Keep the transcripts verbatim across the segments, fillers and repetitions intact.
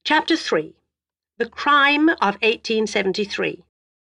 Chapter three. The Crime of eighteen seventy-three.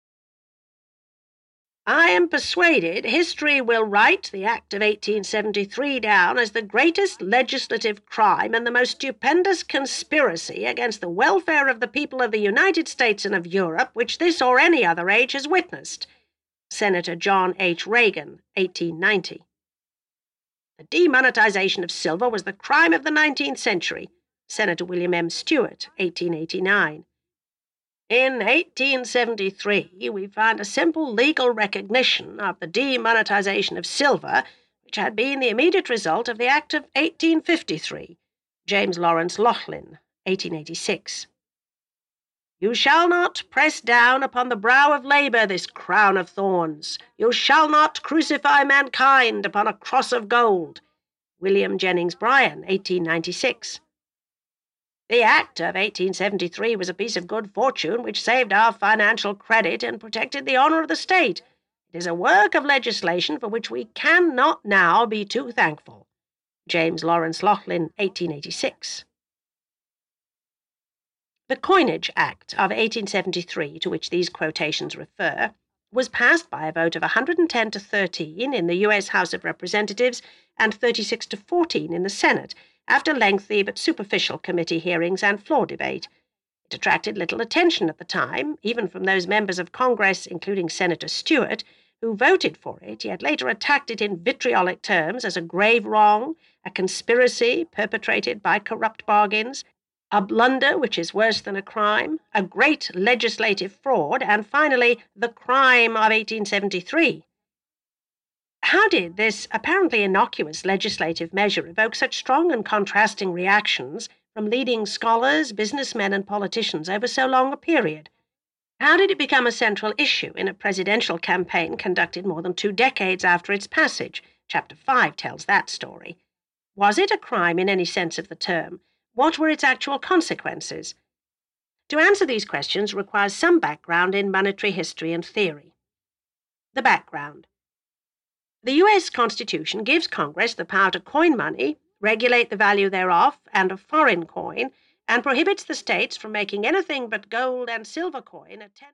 I am persuaded history will write the Act of eighteen seventy-three down as the greatest legislative crime and the most stupendous conspiracy against the welfare of the people of the United States and of Europe which this or any other age has witnessed. Senator John H. Reagan, eighteen ninety. The demonetization of silver was the crime of the nineteenth century. Senator William M. Stewart, eighteen eighty-nine. In eighteen seventy-three, we find a simple legal recognition of the demonetization of silver, which had been the immediate result of the Act of eighteen fifty-three. James Lawrence Laughlin, eighteen eighty-six. You shall not press down upon the brow of labour this crown of thorns. You shall not crucify mankind upon a cross of gold. William Jennings Bryan, eighteen ninety-six. The Act of eighteen seventy-three was a piece of good fortune which saved our financial credit and protected the honour of the state. It is a work of legislation for which we cannot now be too thankful. James Lawrence Laughlin, eighteen eighty-six. The Coinage Act of eighteen seventy-three, to which these quotations refer, was passed by a vote of one hundred ten to thirteen in the U S House of Representatives and thirty-six to fourteen in the Senate, after lengthy but superficial committee hearings and floor debate. It attracted little attention at the time, even from those members of Congress, including Senator Stewart, who voted for it, yet later attacked it in vitriolic terms as a grave wrong, a conspiracy perpetrated by corrupt bargains, a blunder which is worse than a crime, a great legislative fraud, and finally, the crime of eighteen seventy-three. How did this apparently innocuous legislative measure evoke such strong and contrasting reactions from leading scholars, businessmen, and politicians over so long a period? How did it become a central issue in a presidential campaign conducted more than two decades after its passage? Chapter five tells that story. Was it a crime in any sense of the term? What were its actual consequences? To answer these questions requires some background in monetary history and theory. The background. The U S Constitution gives Congress the power to coin money, regulate the value thereof and of foreign coin, and prohibits the states from making anything but gold and silver coin at ten